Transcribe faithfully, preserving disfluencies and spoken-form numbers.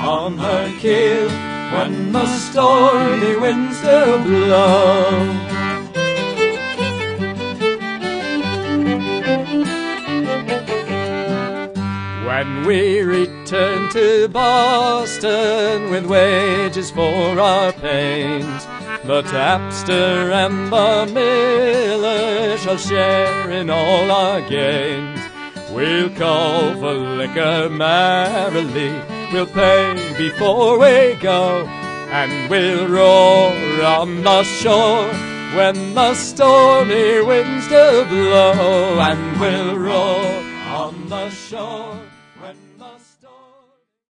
on her keel when the stormy winds do blow. When we return to Boston with wages for our pains, the tapster and the miller shall share in all our gains. We'll call for liquor merrily, we'll pay before we go, and we'll roar on the shore when the stormy winds do blow, and we'll roar on the shore.